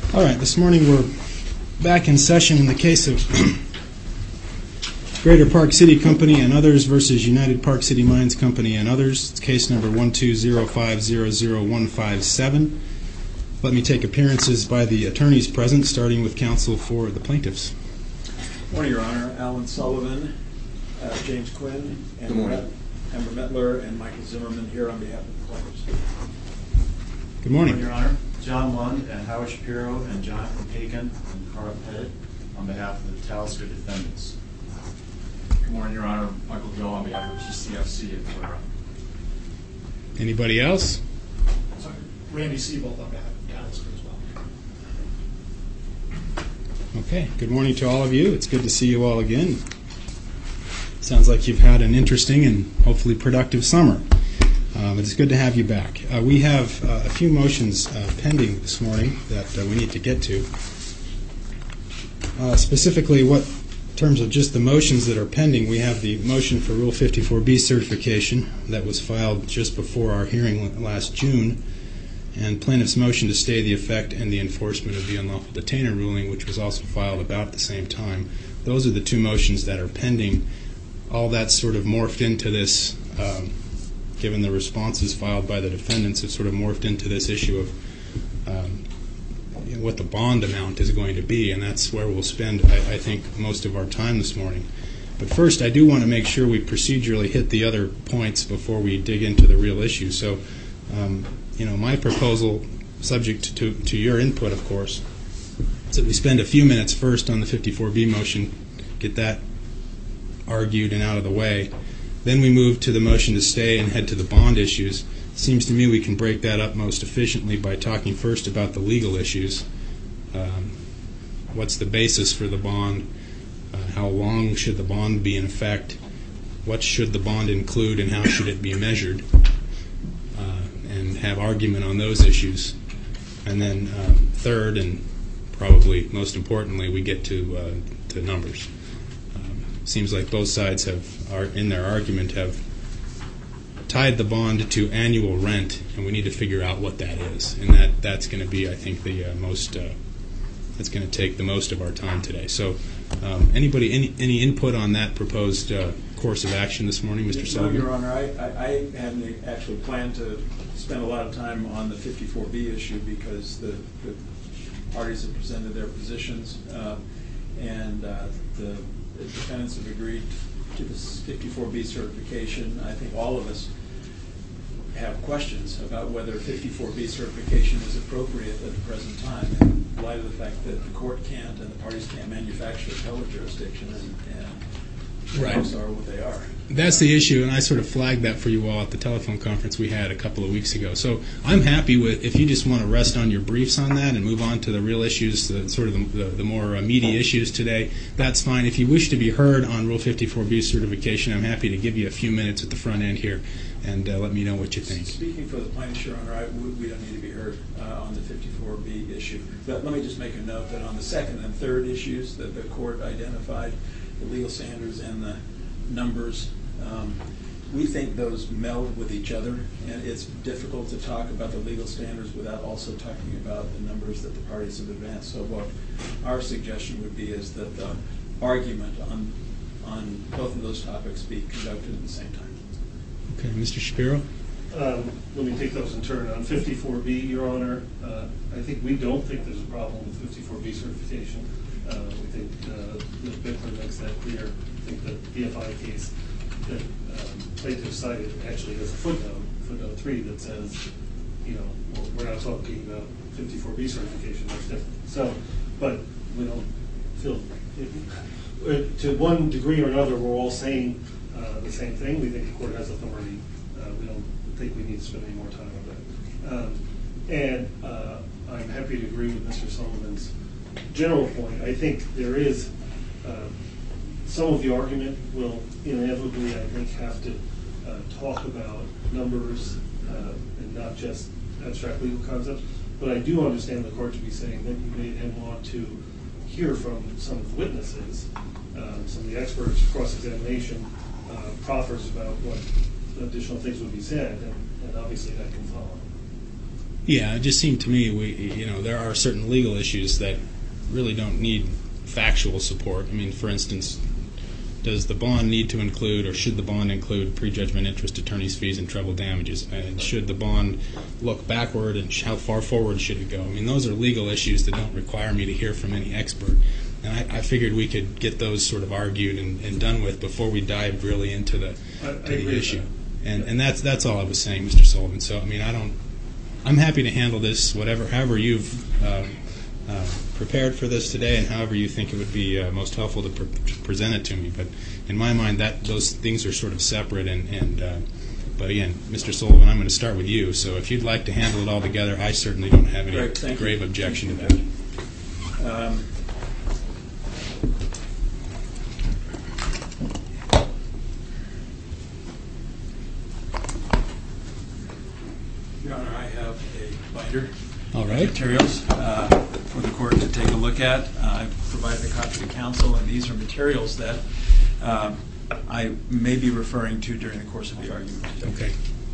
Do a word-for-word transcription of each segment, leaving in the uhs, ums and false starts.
All right, this morning we're back in session in the case of Greater Park City Company and others versus United Park City Mines Company and others. It's case number one two zero five zero zero one five seven. Let me take appearances by the attorneys present, starting with counsel for the plaintiffs. Good morning, Your Honor. Alan Sullivan, uh, James Quinn, Good morning. Amber Mettler, and Michael Zimmerman here on behalf of the plaintiffs. Good morning. Good morning, Your Honor. John Lund and Howard Shapiro and Jonathan Pagan and Carl Pettit on behalf of the Talisker defendants. Good morning, Your Honor. Michael Gill on behalf of G C F C at Flora. Anybody else? Sorry, Randy Seabold on behalf of Talisker as well. Okay, good morning to all of you. It's good to see you all again. Sounds like you've had an interesting and hopefully productive summer. Uh, but it's good to have you back. Uh, we have uh, a few motions uh, pending this morning that uh, we need to get to. Uh, specifically, what in terms of just the motions that are pending, we have the motion for Rule fifty-four B certification that was filed just before our hearing last June, and plaintiff's motion to stay the effect and the enforcement of the unlawful detainer ruling, which was also filed about at the same time. Those are the two motions that are pending. All that's sort of morphed into this, um, given the responses filed by the defendants, have sort of morphed into this issue of um, you know, what the bond amount is going to be, and that's where we'll spend, I, I think, most of our time this morning. But first, I do want to make sure we procedurally hit the other points before we dig into the real issue. So, um, you know, my proposal, subject to, to your input, of course, is that we spend a few minutes first on the fifty-four B motion, get that argued and out of the way. Then we move to the motion to stay and head to the bond issues. It seems to me we can break that up most efficiently by talking first about the legal issues. Um, what's the basis for the bond? Uh, how long should the bond be in effect? What should the bond include and how should it be measured? Uh, and have argument on those issues. And then uh, third, and probably most importantly, we get to, uh, to numbers. Seems like both sides have, are in their argument, have tied the bond to annual rent, and we need to figure out what that is. And that, that's going to be, I think, the uh, most, uh, that's going to take the most of our time today. So um, anybody, any, any input on that proposed uh, course of action this morning, Mister Sullivan? No, Your Honor, I, I, I hadn't actually planned to spend a lot of time on the fifty-four B issue because the, the parties have presented their positions, uh, and uh, the The defendants have agreed to this fifty-four B certification. I think all of us have questions about whether fifty-four B certification is appropriate at the present time in light of the fact that the court can't and the parties can't manufacture appellate jurisdiction, and, and the Right. rules are what they are. That's the issue, and I sort of flagged that for you all at the telephone conference we had a couple of weeks ago. So I'm happy with, if you just want to rest on your briefs on that and move on to the real issues, the sort of the, the, the more uh, meaty issues today, that's fine. If you wish to be heard on Rule fifty-four B certification, I'm happy to give you a few minutes at the front end here and uh, let me know what you think. Speaking for the plaintiffs, Your Honor, I, we, we don't need to be heard uh, on the fifty-four B issue. But let me just make a note that on the second and third issues that the court identified, the legal standards and the numbers, um, we think those meld with each other, and it's difficult to talk about the legal standards without also talking about the numbers that the parties have advanced. So what our suggestion would be is that the argument on on both of those topics be conducted at the same time. Okay, Mister Shapiro? Um, let me take those in turn. On fifty-four B, Your Honor, uh, I think we don't think there's a problem with fifty-four B certification. Uh, we think uh, Miz Bickler makes that clear. I think the P F I case that um, plaintiff cited actually has a footnote, footnote three, that says, you know, well, we're not talking about fifty-four B certification, that's different. So, but we don't feel, it, to one degree or another, we're all saying uh, the same thing. We think the court has authority. Uh, we don't think we need to spend any more time on that. Um, and uh, I'm happy to agree with Mister Sullivan's general point. I think there is uh, some of the argument will inevitably, I think, have to uh, talk about numbers uh, and not just abstract legal concepts. But I do understand the court to be saying that you may then want to hear from some of the witnesses, um, some of the experts, cross-examination, uh, proffers about what additional things would be said, and, and obviously that can follow. Yeah, it just seemed to me we, you know, there are certain legal issues that really don't need factual support. I mean, for instance, does the bond need to include, or should the bond include, prejudgment interest, attorney's fees, and treble damages? And should the bond look backward, and how far forward should it go? I mean, those are legal issues that don't require me to hear from any expert. And I, I figured we could get those sort of argued and, and done with before we dive really into the, I- I to agree the with issue. that. And and that's that's all I was saying, Mister Sullivan. So I mean, I don't. I'm happy to handle this, whatever, however you've um, uh, prepared for this today, and however you think it would be uh, most helpful to, pre- to present it to me. But in my mind, that those things are sort of separate. And, and uh, but again, Mister Sullivan, I'm going to start with you. So if you'd like to handle it all together, I certainly don't have any Great, thank you. grave objection to Thank that. you. Um, Your Honor, I have a binder All of right. materials uh, for the court to take a look at. Uh, I've provided a copy to counsel, and these are materials that um, I may be referring to during the course of the argument today. Okay.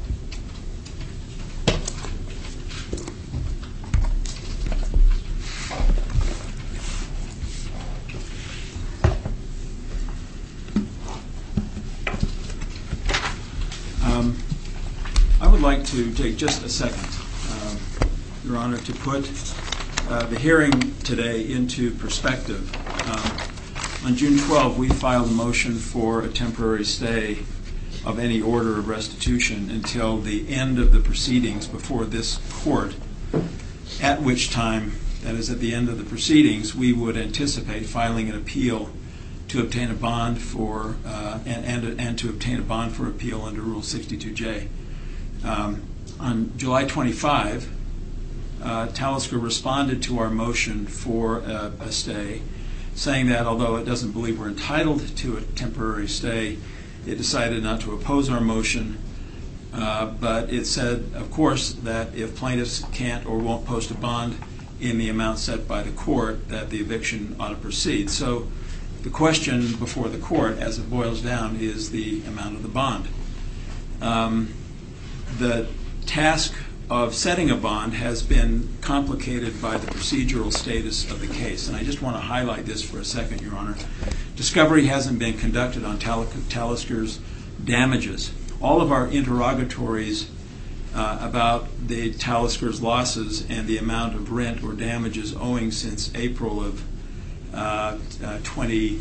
Um, I would like to take just a second, uh, Your Honor, to put uh, the hearing today into perspective. Um, on June twelfth, we filed a motion for a temporary stay of any order of restitution until the end of the proceedings before this court, at which time, that is at the end of the proceedings, we would anticipate filing an appeal to obtain a bond for uh, and, and and to obtain a bond for appeal under Rule sixty-two J. Um, on July twenty-fifth, uh, Talisker responded to our motion for a, a stay, saying that although it doesn't believe we're entitled to a temporary stay, it decided not to oppose our motion. Uh, but it said, of course, that if plaintiffs can't or won't post a bond in the amount set by the court, that the eviction ought to proceed. So the question before the court, as it boils down, is the amount of the bond. Um, the task of setting a bond has been complicated by the procedural status of the case, and I just want to highlight this for a second, Your Honor. Discovery hasn't been conducted on Tal- Talisker's damages. All of our interrogatories uh, about the Talisker's losses and the amount of rent or damages owing since April of uh, uh, twenty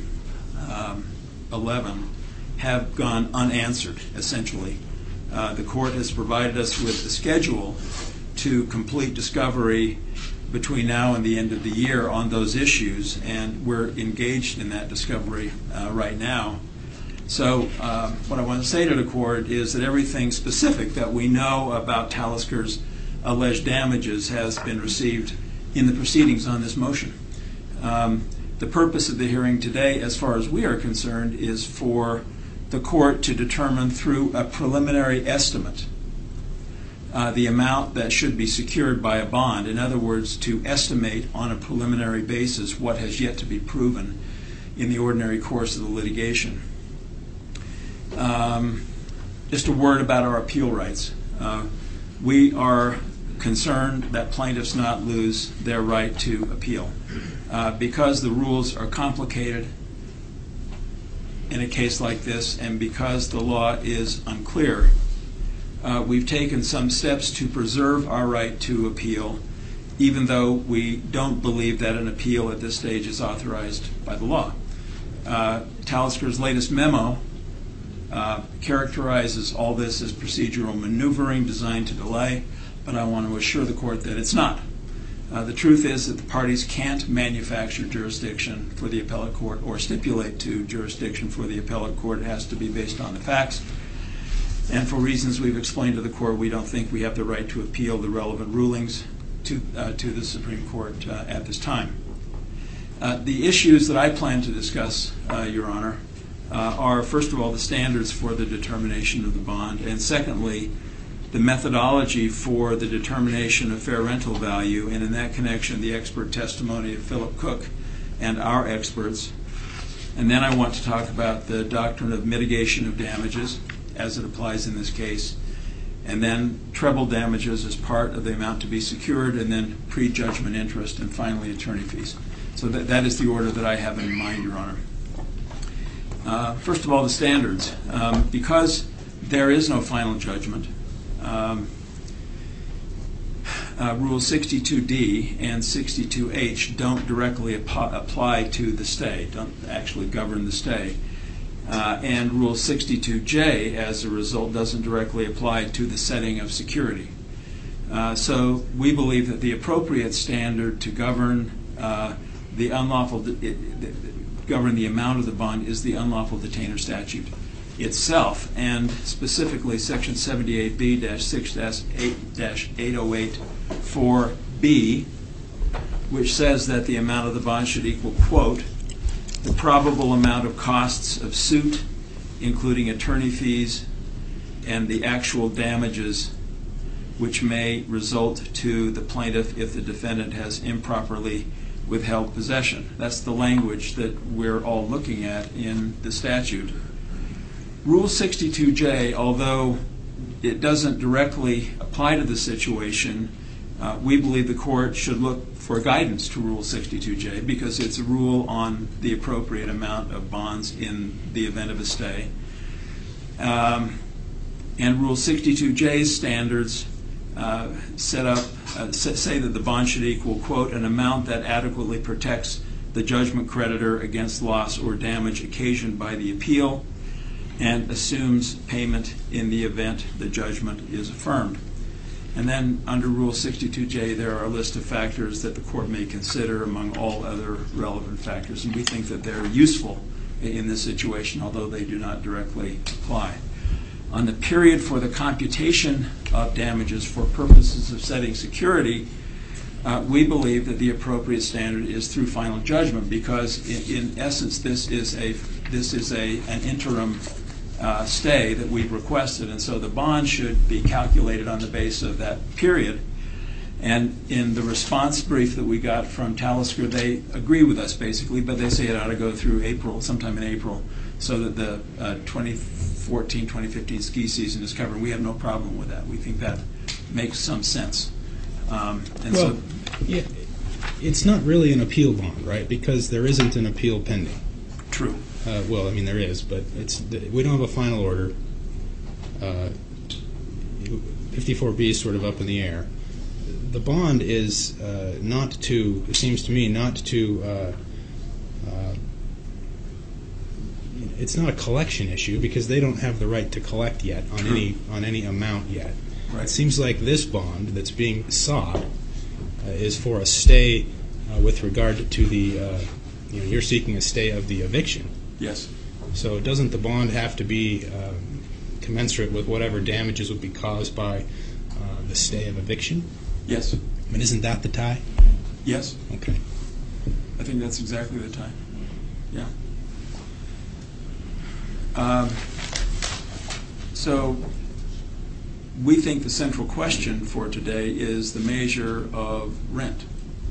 eleven have gone unanswered, essentially. Uh, the court has provided us with a schedule to complete discovery between now and the end of the year on those issues, and we're engaged in that discovery uh, right now. So uh, what I want to say to the court is that everything specific that we know about Talisker's alleged damages has been received in the proceedings on this motion. Um, the purpose of the hearing today, as far as we are concerned, is for the court to determine through a preliminary estimate uh, the amount that should be secured by a bond. In other words, to estimate on a preliminary basis what has yet to be proven in the ordinary course of the litigation. Um, just a word about our appeal rights. Uh, we are concerned that plaintiffs not lose their right to appeal. Uh, because the rules are complicated in a case like this, and because the law is unclear, uh, we've taken some steps to preserve our right to appeal, even though we don't believe that an appeal at this stage is authorized by the law. Uh, Talisker's latest memo uh, characterizes all this as procedural maneuvering designed to delay, but I want to assure the court that it's not. Uh, the truth is that the parties can't manufacture jurisdiction for the appellate court or stipulate to jurisdiction for the appellate court. It has to be based on the facts. And for reasons we've explained to the court, we don't think we have the right to appeal the relevant rulings to, uh, to the Supreme Court uh, at this time. Uh, the issues that I plan to discuss, uh, Your Honor, uh, are, first of all, the standards for the determination of the bond, and secondly, the methodology for the determination of fair rental value, and in that connection, the expert testimony of Philip Cook and our experts. And then I want to talk about the doctrine of mitigation of damages as it applies in this case. and then treble damages as part of the amount to be secured, and then prejudgment interest, and finally attorney fees. So that, that is the order that I have in mind, Your Honor. Uh, first of all, the standards. Um, because there is no final judgment, um, uh, Rule sixty-two D and sixty-two H don't directly ap- apply to the stay, don't actually govern the stay. Uh, and Rule sixty-two J, as a result, doesn't directly apply to the setting of security. Uh, so we believe that the appropriate standard to govern uh, the unlawful, de- it, it, govern the amount of the bond is the unlawful detainer statute itself, and specifically Section seventy-eight B six eight eight oh eight four B, which says that the amount of the bond should equal, quote, the probable amount of costs of suit, including attorney fees, and the actual damages which may result to the plaintiff if the defendant has improperly withheld possession. That's the language that we're all looking at in the statute. Rule sixty-two J, although it doesn't directly apply to the situation, uh, we believe the court should look for guidance to Rule sixty-two J because it's a rule on the appropriate amount of bonds in the event of a stay. Um, and Rule sixty-two J's standards uh, set up, uh, say that the bond should equal, quote, an amount that adequately protects the judgment creditor against loss or damage occasioned by the appeal and assumes payment in the event the judgment is affirmed. And then under Rule sixty-two J, there are a list of factors that the court may consider among all other relevant factors, and we think that they're useful in this situation, although they do not directly apply. On the period for the computation of damages for purposes of setting security, uh, we believe that the appropriate standard is through final judgment because, in, in essence, this is a this is a an interim Uh, stay that we've requested, and so the bond should be calculated on the basis of that period. And in the response brief that we got from Talisker, they agree with us basically, but they say it ought to go through April, sometime in April, so that the uh, twenty fourteen twenty fifteen ski season is covered. We have no problem with that. We think that makes some sense. Um, and well, so, yeah, it's not really an appeal bond, right? Because there isn't an appeal pending. True. Uh, well, I mean, there is, but it's we don't have a final order. Uh, fifty-four B is sort of up in the air. The bond is uh, not to, it seems to me, not to, uh, uh, it's not a collection issue because they don't have the right to collect yet on True. any on any amount yet. Right. It seems like this bond that's being sought uh, is for a stay uh, with regard to the, uh, you know, you're seeking a stay of the eviction. Yes. So doesn't the bond have to be um, commensurate with whatever damages would be caused by uh, the stay of eviction? Yes. I mean, isn't that the tie? Yes. Okay. I think that's exactly the time. Yeah. Um, so we think the central question for today is the measure of rent.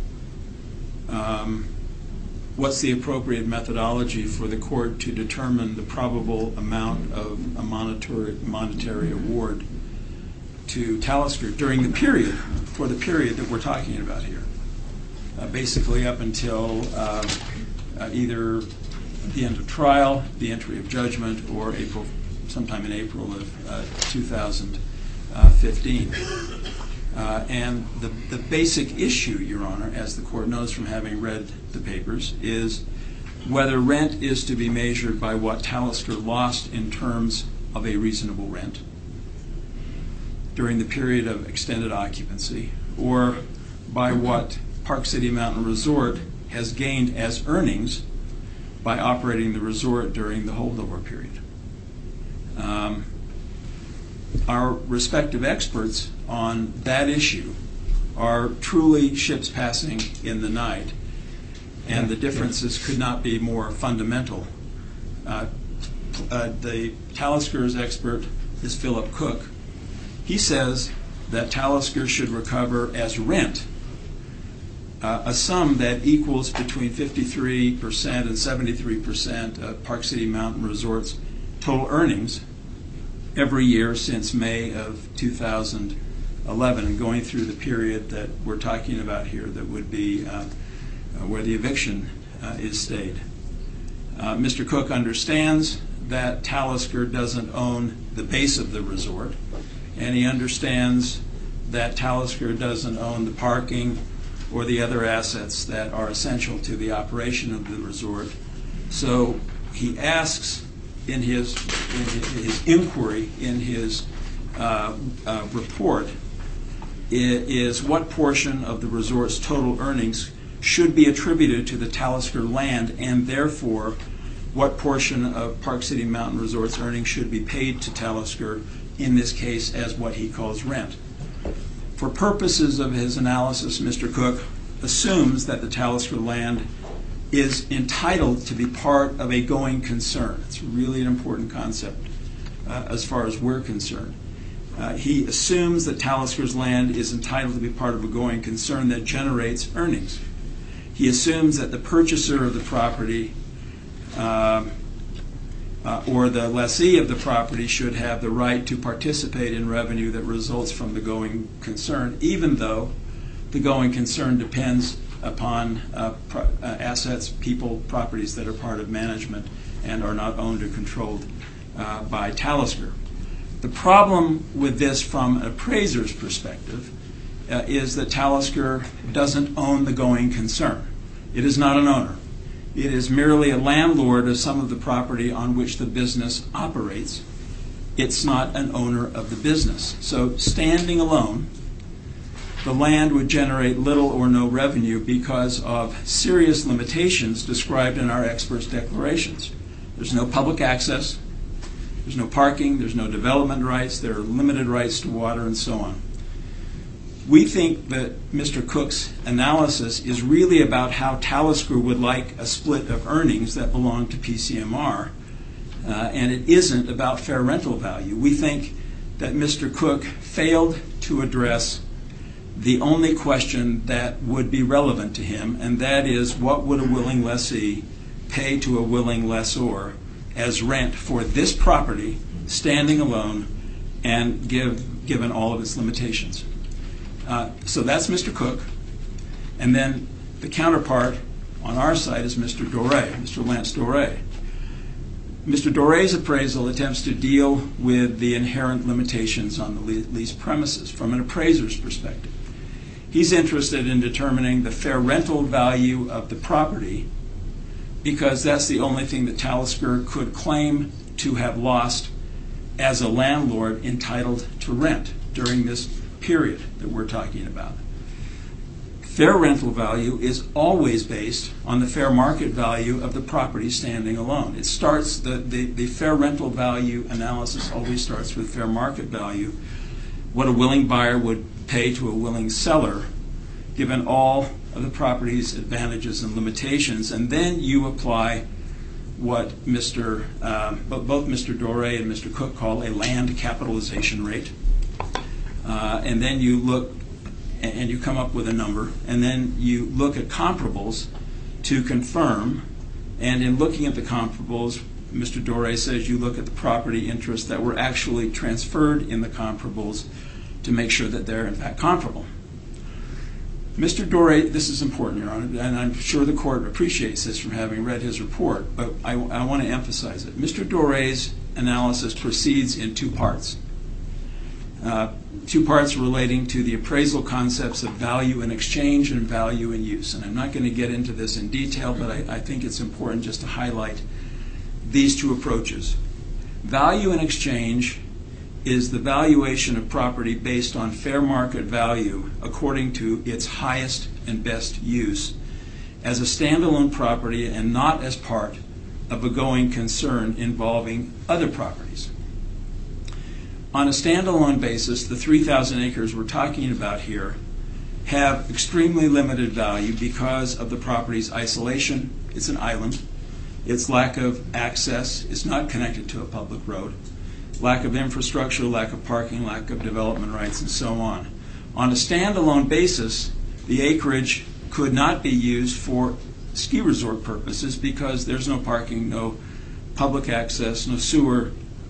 Um, what's the appropriate methodology for the court to determine the probable amount of a monetary, monetary award to Talisker during the period, for the period that we're talking about here? Uh, basically up until uh, uh, either the end of trial, the entry of judgment, or April, sometime in April of uh, two thousand fifteen. Uh, and the, the basic issue, Your Honor, as the court knows from having read the papers, is whether rent is to be measured by what Talisker lost in terms of a reasonable rent during the period of extended occupancy, or by what Park City Mountain Resort has gained as earnings by operating the resort during the holdover period. Um, our respective experts on that issue are truly ships passing in the night, and the differences could not be more fundamental. Uh, uh, the Talisker's expert is Philip Cook. He says that Talisker should recover as rent uh, a sum that equals between fifty-three percent and seventy-three percent of Park City Mountain Resort's total earnings every year since May of two thousand eleven, and going through the period that we're talking about here that would be uh, where the eviction uh, is stayed. Uh, Mister Cook understands that Talisker doesn't own the base of the resort, and he understands that Talisker doesn't own the parking or the other assets that are essential to the operation of the resort. So he asks in his, in his inquiry, in his uh, uh, report, is what portion of the resort's total earnings should be attributed to the Talisker land, and therefore what portion of Park City Mountain Resort's earnings should be paid to Talisker, in this case as what he calls rent. For purposes of his analysis, Mister Cook assumes that the Talisker land is entitled to be part of a going concern. It's really an important concept uh, as far as we're concerned. Uh, he assumes that Talisker's land is entitled to be part of a going concern that generates earnings. He assumes that the purchaser of the property uh, uh, or the lessee of the property should have the right to participate in revenue that results from the going concern, even though the going concern depends upon uh, pro- uh, assets, people, properties that are part of management and are not owned or controlled uh, by Talisker. The problem with this from an appraiser's perspective uh, is that Talisker doesn't own the going concern. It is not an owner. It is merely a landlord of some of the property on which the business operates. It's not an owner of the business. So standing alone, the land would generate little or no revenue because of serious limitations described in our experts' declarations. There's no public access, there's no parking, there's no development rights, there are limited rights to water, and so on. We think that Mister Cook's analysis is really about how Talisker would like a split of earnings that belong to P C M R, uh, and it isn't about fair rental value. We think that Mister Cook failed to address the only question that would be relevant to him, and that is, what would a willing lessee pay to a willing lessor as rent for this property, standing alone, and give, given all of its limitations. Uh, so that's Mister Cook. And then the counterpart on our side is Mister Doré, Mister Lance Doré. Mister Doré's appraisal attempts to deal with the inherent limitations on the lease premises from an appraiser's perspective. He's interested in determining the fair rental value of the property because that's the only thing that Talisker could claim to have lost as a landlord entitled to rent during this period that we're talking about. Fair rental value is always based on the fair market value of the property standing alone. It starts, the, the, the fair rental value analysis always starts with fair market value, what a willing buyer would pay to a willing seller, given all of the property's advantages and limitations, and then you apply what Mister Uh, both Mister Doré and Mister Cook call a land capitalization rate. Uh, and then you look and you come up with a number, and then you look at comparables to confirm, and in looking at the comparables, Mister Doré says you look at the property interests that were actually transferred in the comparables to make sure that they're in fact comparable. Mister Doré, this is important, Your Honor, and I'm sure the court appreciates this from having read his report, but I, I want to emphasize it. Mister Doré's analysis proceeds in two parts. Uh, two parts relating to the appraisal concepts of value in exchange and value in use. And I'm not going to get into this in detail, but I, I think it's important just to highlight these two approaches. Value in exchange is the valuation of property based on fair market value according to its highest and best use as a standalone property and not as part of a going concern involving other properties. On a standalone basis, the three thousand acres we're talking about here have extremely limited value because of the property's isolation. It's an island. Its lack of access. It's not connected to a public road. Lack of infrastructure, lack of parking, lack of development rights, and so on. On a standalone basis, the acreage could not be used for ski resort purposes because there's no parking, no public access, no sewer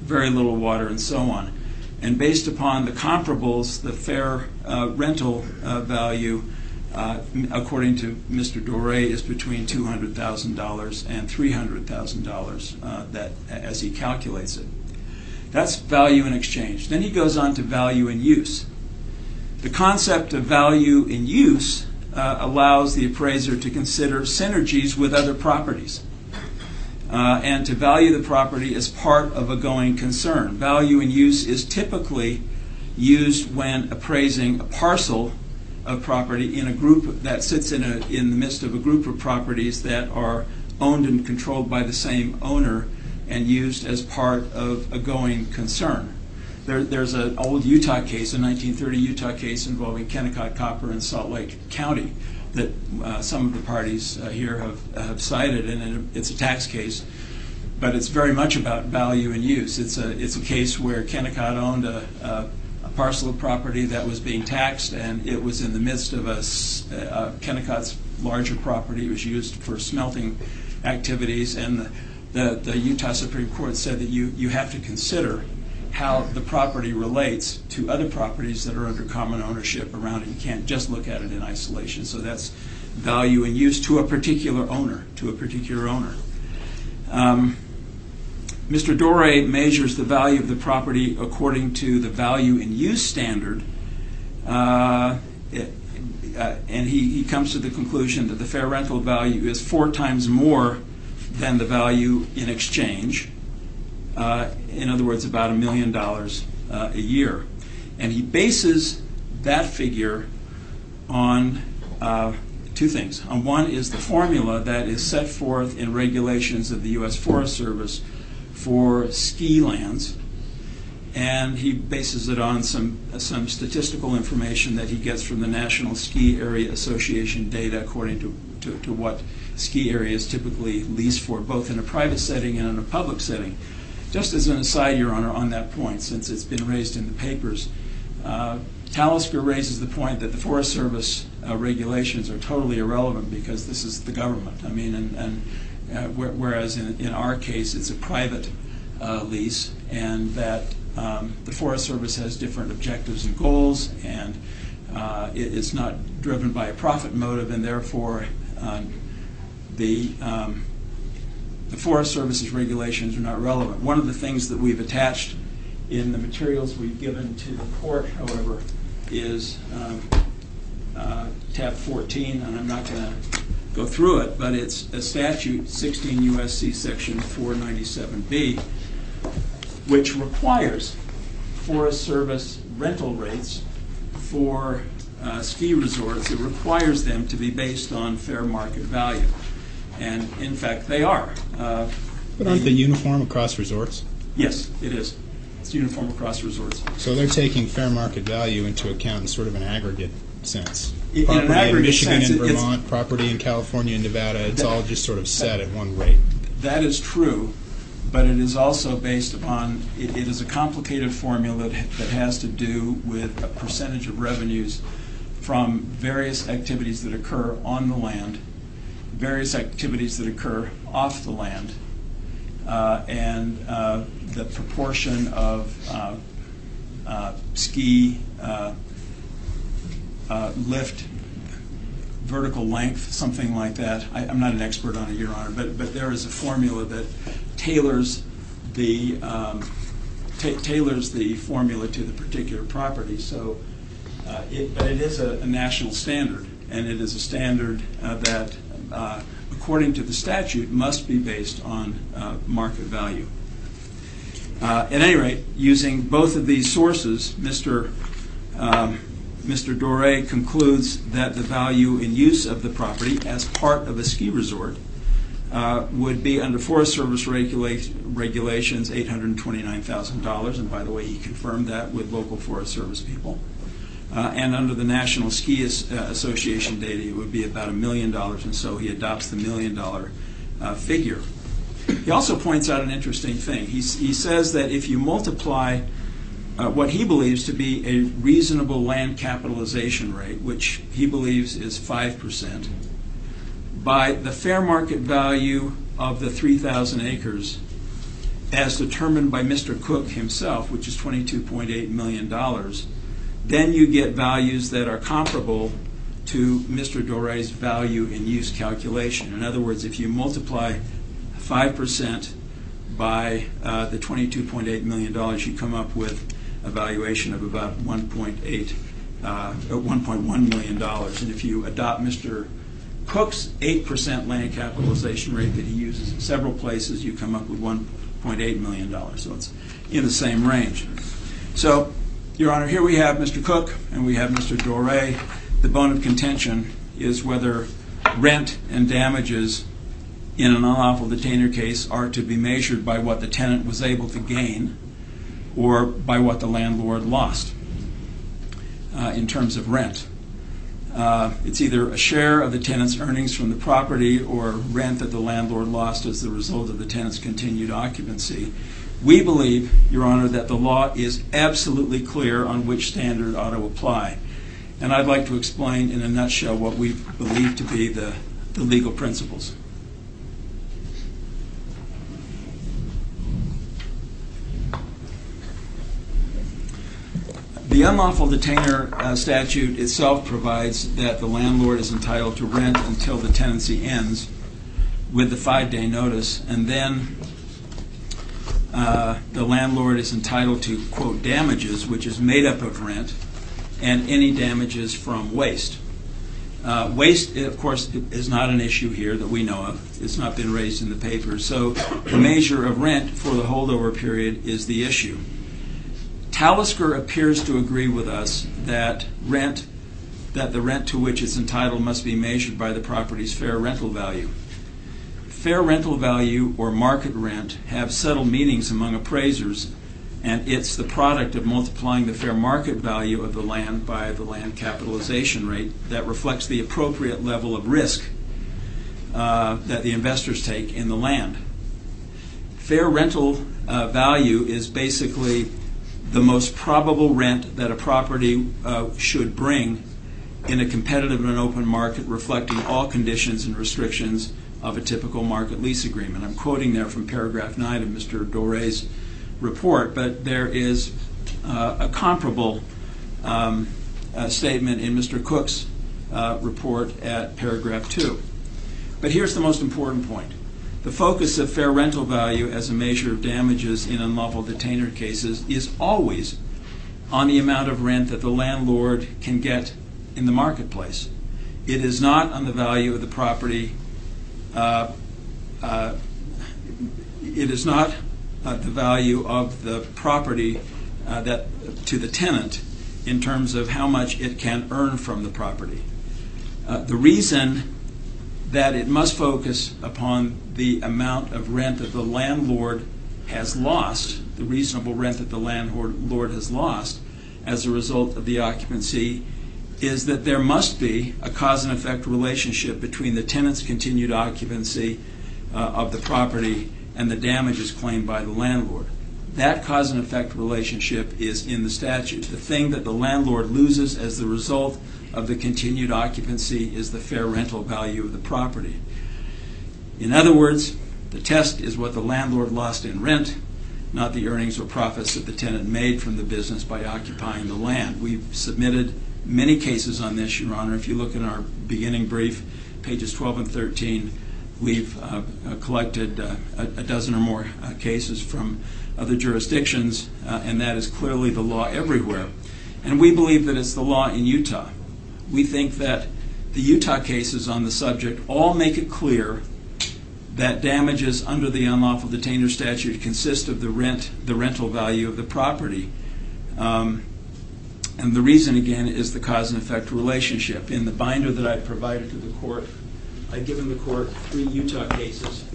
very little water, and so on. And based upon the comparables, the fair uh, rental uh, value, uh, according to Mister Doré, is between two hundred thousand dollars and three hundred thousand dollars uh, that, as he calculates it. That's value in exchange. Then he goes on to value in use. The concept of value in use uh, allows the appraiser to consider synergies with other properties. Uh, and to value the property as part of a going concern. Value in use is typically used when appraising a parcel of property in a group that sits in, a, in the midst of a group of properties that are owned and controlled by the same owner and used as part of a going concern. There, there's an old Utah case, a nineteen thirty Utah case involving Kennecott Copper in Salt Lake County, that uh, some of the parties uh, here have, have cited, and it's a tax case, but it's very much about value and use. It's a it's a case where Kennecott owned a, a, a parcel of property that was being taxed, and it was in the midst of a, uh, Kennecott's larger property. It was used for smelting activities, and the, the, the Utah Supreme Court said that you, you have to consider how the property relates to other properties that are under common ownership around it. You can't just look at it in isolation. So that's value in use to a particular owner, to a particular owner. Um, Mister Doré measures the value of the property according to the value in use standard, uh, it, uh, and he, he comes to the conclusion that the fair rental value is four times more than the value in exchange. Uh, in other words, about a million dollars uh, a year. And he bases that figure on uh, two things. On one is the formula that is set forth in regulations of the U S Forest Service for ski lands, and he bases it on some, uh, some statistical information that he gets from the National Ski Area Association data according to, to, to what ski areas typically lease for, both in a private setting and in a public setting. Just as an aside, Your Honor, on that point, since it's been raised in the papers, uh, Talisker raises the point that the Forest Service uh, regulations are totally irrelevant because this is the government. I mean, and, and uh, wh- whereas in, in our case it's a private uh, lease, and that um, the Forest Service has different objectives and goals, and uh, it, it's not driven by a profit motive, and therefore uh, the um, The Forest Service's regulations are not relevant. One of the things that we've attached in the materials we've given to the court, however, is um, uh, tab fourteen, and I'm not going to go through it, but it's a statute, sixteen U S C section four ninety-seven B, which requires Forest Service rental rates for uh, ski resorts. It requires them to be based on fair market value. And in fact, they are. Uh, but aren't they uniform across resorts? Yes, it is. It's uniform across resorts. So they're taking fair market value into account in sort of an aggregate sense. In property an aggregate in Michigan sense, and it's, Vermont, property in California and Nevada, it's that, all just sort of set at one rate. That is true, but it is also based upon, it, it is a complicated formula that, that has to do with a percentage of revenues from various activities that occur on the land, various activities that occur off the land, uh, and uh, the proportion of uh, uh, ski uh, uh, lift, vertical length, something like that. I, I'm not an expert on it, Your Honor, but, but there is a formula that tailors the um, ta- tailors the formula to the particular property. So, uh, it, but it is a, a national standard, and it is a standard uh, that Uh, according to the statute, must be based on uh, market value. Uh, at any rate, using both of these sources, Mister Um, Mister Doré concludes that the value in use of the property as part of a ski resort uh, would be, under Forest Service regula- regulations, eight hundred twenty-nine thousand dollars, and by the way, he confirmed that with local Forest Service people. Uh, and under the National Ski As- uh, Association data, it would be about a million dollars, and so he adopts the million dollar uh, figure. He also points out an interesting thing. He, he says that if you multiply uh, what he believes to be a reasonable land capitalization rate, which he believes is five percent, by the fair market value of the three thousand acres as determined by Mister Cook himself, which is twenty-two point eight million dollars, then you get values that are comparable to Mister Doray's value in use calculation. In other words, if you multiply five percent by uh, the twenty-two point eight million dollars, you come up with a valuation of about one point eight, uh, one point one million dollars. And if you adopt Mister Cook's eight percent land capitalization rate that he uses in several places, you come up with one point eight million dollars. So it's in the same range. So, Your Honor, here we have Mister Cook and we have Mister Doray. The bone of contention is whether rent and damages in an unlawful detainer case are to be measured by what the tenant was able to gain or by what the landlord lost uh, in terms of rent. Uh, it's either a share of the tenant's earnings from the property or rent that the landlord lost as the result of the tenant's continued occupancy. We believe, Your Honor, that the law is absolutely clear on which standard ought to apply. And I'd like to explain in a nutshell what we believe to be the, the legal principles. The unlawful detainer uh, statute itself provides that the landlord is entitled to rent until the tenancy ends with the five-day notice, and then uh, the landlord is entitled to, quote, damages, which is made up of rent, and any damages from waste. Uh, waste, of course, is not an issue here that we know of. It's not been raised in the papers. So the measure of rent for the holdover period is the issue. Talisker appears to agree with us that rent, that the rent to which it's entitled must be measured by the property's fair rental value. Fair rental value or market rent have subtle meanings among appraisers, and it's the product of multiplying the fair market value of the land by the land capitalization rate that reflects the appropriate level of risk uh, that the investors take in the land. Fair rental uh, value is basically the most probable rent that a property uh, should bring in a competitive and open market, reflecting all conditions and restrictions of a typical market lease agreement. I'm quoting there from paragraph nine of Mister Doray's report, but there is uh, a comparable um, uh, statement in Mister Cook's uh, report at paragraph two. But here's the most important point. The focus of fair rental value as a measure of damages in unlawful detainer cases is always on the amount of rent that the landlord can get in the marketplace. It is not on the value of the property. Uh, uh, it is not uh, the value of the property uh, that to the tenant in terms of how much it can earn from the property. Uh, the reason that it must focus upon the amount of rent that the landlord has lost, the reasonable rent that the landlord has lost as a result of the occupancy, is that there must be a cause and effect relationship between the tenant's continued occupancy uh, of the property and the damages claimed by the landlord. That cause and effect relationship is in the statute. The thing that the landlord loses as the result of the continued occupancy is the fair rental value of the property. In other words, the test is what the landlord lost in rent, not the earnings or profits that the tenant made from the business by occupying the land. We've submitted many cases on this, Your Honor. If you look in our beginning brief, pages twelve and thirteen, we've uh, uh, collected uh, a, a dozen or more uh, cases from other jurisdictions, uh, and that is clearly the law everywhere. And we believe that it's the law in Utah. We think that the Utah cases on the subject all make it clear that damages under the unlawful detainer statute consist of the rent, the rental value of the property. Um, and the reason, again, is the cause and effect relationship. In the binder that I provided to the court, I've given the court three Utah cases.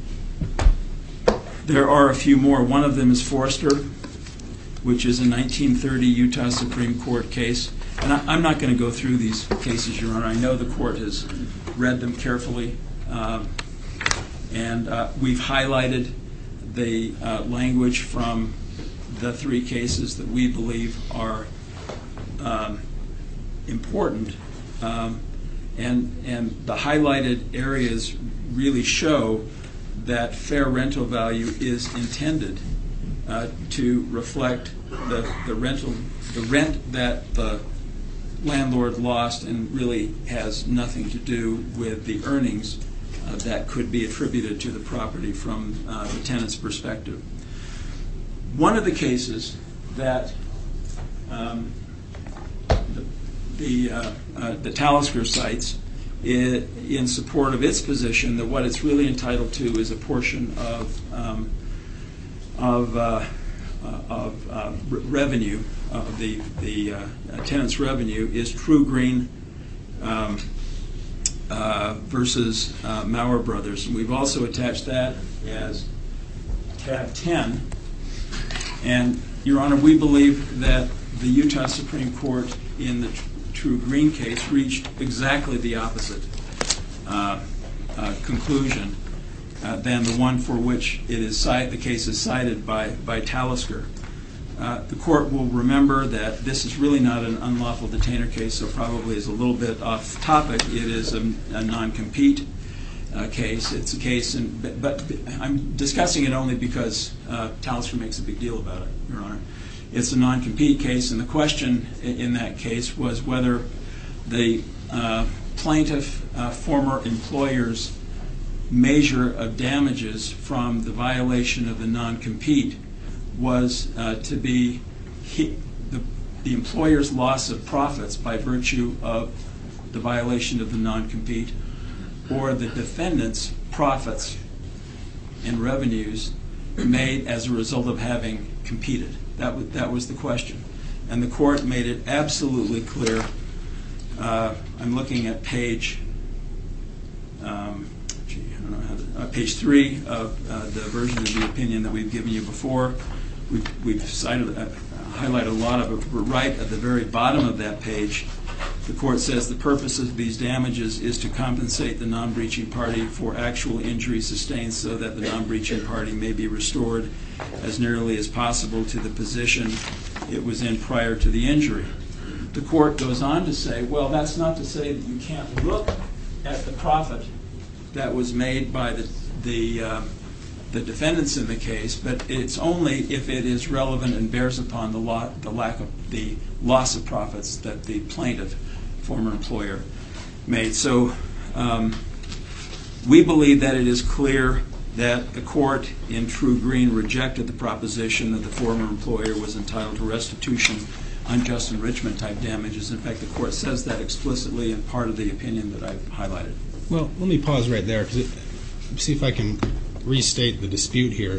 There are a few more. One of them is Forrester, which is a nineteen thirty Utah Supreme Court case. And I, I'm not going to go through these cases, Your Honor. I know the court has read them carefully. Uh, and uh, we've highlighted the uh, language from the three cases that we believe are um, important. Um, and, and the highlighted areas really show that fair rental value is intended uh, to reflect the, the rental, the rent that the landlord lost, and really has nothing to do with the earnings uh, that could be attributed to the property from uh, the tenant's perspective. One of the cases that um, the the, uh, uh, the Talisker cites in, in support of its position that what it's really entitled to is a portion of um, of uh, uh, of uh, re- revenue of the the uh, tenant's revenue is True Green um, uh, versus uh, Maurer Brothers, and we've also attached that as tab ten. And Your Honor, we believe that the Utah Supreme Court in the True Green case reached exactly the opposite uh, uh, conclusion uh, than the one for which it is cite, the case is cited by, by Talisker. Uh, the court will remember that this is really not an unlawful detainer case, so probably is a little bit off topic. It is a, a non-compete uh, case. It's a case, in, but, but I'm discussing it only because uh, Talisker makes a big deal about it, Your Honor. It's a non-compete case, and the question in that case was whether the uh, plaintiff, uh, former employer's measure of damages from the violation of the non-compete was uh, to be he, the, the employer's loss of profits by virtue of the violation of the non-compete, or the defendant's profits and revenues made as a result of having competed. That, w- that was the question. And the court made it absolutely clear. Uh, I'm looking at page, um, gee, I don't know how to, uh, page three of uh, the version of the opinion that we've given you before. We've, we've cited, uh, highlighted a lot of it. But right at the very bottom of that page, the court says the purpose of these damages is to compensate the non-breaching party for actual injury sustained so that the non-breaching party may be restored as nearly as possible to the position it was in prior to the injury. The court goes on to say, well, that's not to say that you can't look at the profit that was made by the the, uh, the defendants in the case, but it's only if it is relevant and bears upon the, lo- the lack of the loss of profits that the plaintiff, former employer, made. So um, we believe that it is clear that the court in True Green rejected the proposition that the former employer was entitled to restitution, unjust enrichment type damages. In fact, the court says that explicitly in part of the opinion that I've highlighted. Well, let me pause right there, because see if I can restate the dispute here.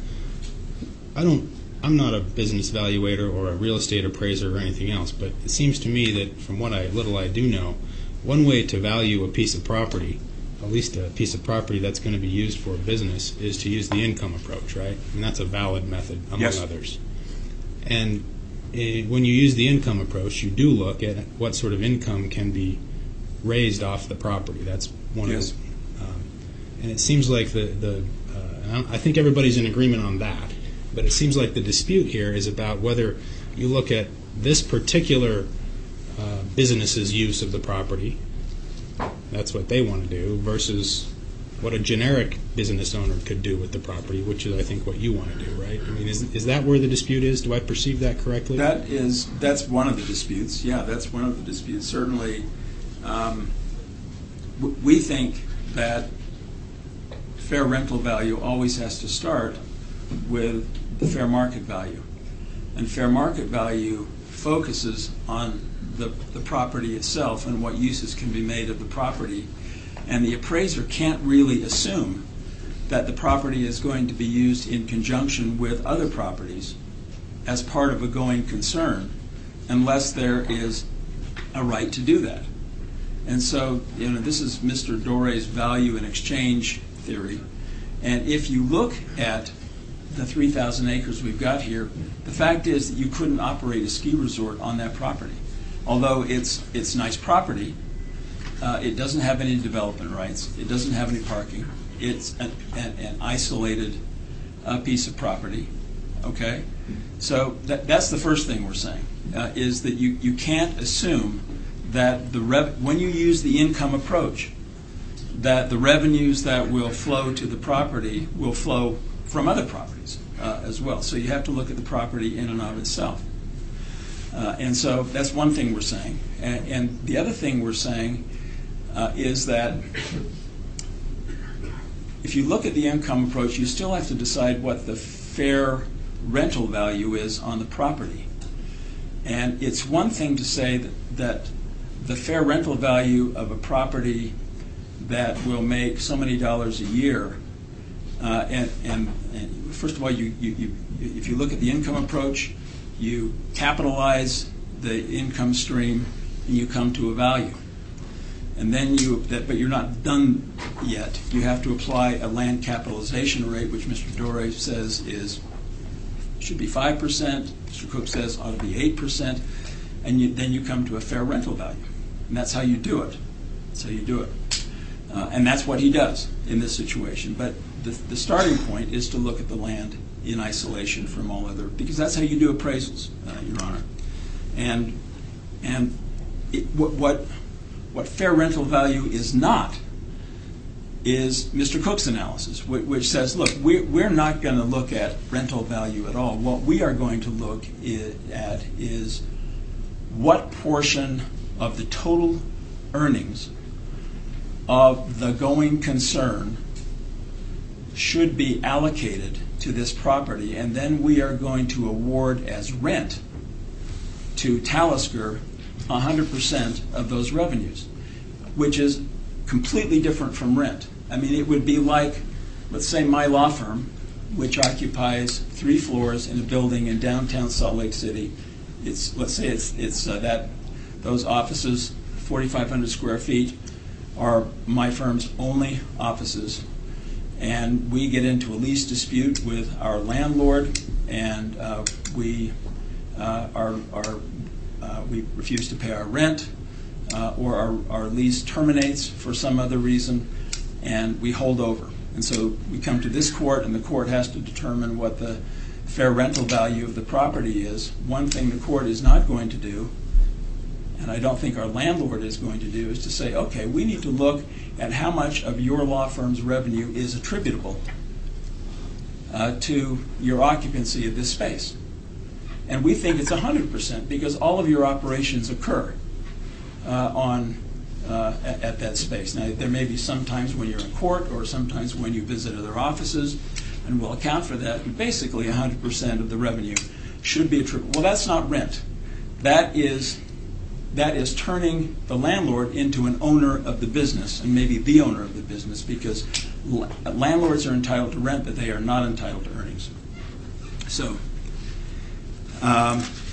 I don't, I'm not a business valuator or a real estate appraiser or anything else, but it seems to me that from what I little I do know, one way to value a piece of property, at least a piece of property that's going to be used for a business, is to use the income approach, right? And that's a valid method among Yes. others. And eh, when you use the income approach, you do look at what sort of income can be raised off the property. That's one Yes. of the, um, and it seems like the, the uh, and I think everybody's in agreement on that, but it seems like the dispute here is about whether you look at this particular uh, business's use of the property, that's what they want to do, versus what a generic business owner could do with the property, which is, I think, what you want to do, right? I mean, is is that where the dispute is? Do I perceive that correctly? That is, that's one of the disputes. Yeah, that's one of the disputes. Certainly, um, w- we think that fair rental value always has to start with the fair market value. And fair market value focuses on the, the property itself and what uses can be made of the property. And the appraiser can't really assume that the property is going to be used in conjunction with other properties as part of a going concern unless there is a right to do that. And so, you know, this is Mister Dore's value and exchange theory. And if you look at the three thousand acres we've got here, the fact is that you couldn't operate a ski resort on that property. Although it's it's nice property, uh, it doesn't have any development rights. It doesn't have any parking. It's an, an, an isolated uh, piece of property. Okay, so that, that's the first thing we're saying uh, is that you, you can't assume that the rev- when you use the income approach, that the revenues that will flow to the property will flow from other properties uh, as well. So you have to look at the property in and of itself. Uh, and so that's one thing we're saying. And, and the other thing we're saying uh, is that if you look at the income approach, you still have to decide what the fair rental value is on the property. And it's one thing to say that, that the fair rental value of a property that will make so many dollars a year, uh, and, and, and first of all, you, you, you, if you look at the income approach, you capitalize the income stream and you come to a value. And then you, that, but you're not done yet. You have to apply a land capitalization rate, which Mister Dore says is should be five percent. Mister Cook says ought to be eight percent, and you, then you come to a fair rental value, and that's how you do it. That's how you do it, uh, and that's what he does in this situation. But the, the starting point is to look at the land in isolation from all other, because that's how you do appraisals, uh, Your Honor. And and it, what. what What fair rental value is not is Mister Cook's analysis, which says, look, we're not going to look at rental value at all. What we are going to look at is what portion of the total earnings of the going concern should be allocated to this property, and then we are going to award as rent to Talisker one hundred percent of those revenues, which is completely different from rent. I mean, it would be like, let's say my law firm, which occupies three floors in a building in downtown Salt Lake City. It's, let's say it's, it's uh, that those offices, forty-five hundred square feet, are my firm's only offices. And we get into a lease dispute with our landlord, and uh, we uh, are, are Uh, we refuse to pay our rent, uh, or our, our lease terminates for some other reason, and we hold over. And so we come to this court, and the court has to determine what the fair rental value of the property is. One thing the court is not going to do, and I don't think our landlord is going to do, is to say, okay, we need to look at how much of your law firm's revenue is attributable uh, to your occupancy of this space. And we think it's one hundred percent because all of your operations occur uh, on uh, at, at that space. Now, there may be some times when you're in court or sometimes when you visit other offices, and we'll account for that. And basically, one hundred percent of the revenue should be attributable. Well, that's not rent. That is, that is turning the landlord into an owner of the business, and maybe the owner of the business, because l- landlords are entitled to rent, but they are not entitled to earnings. So. Um,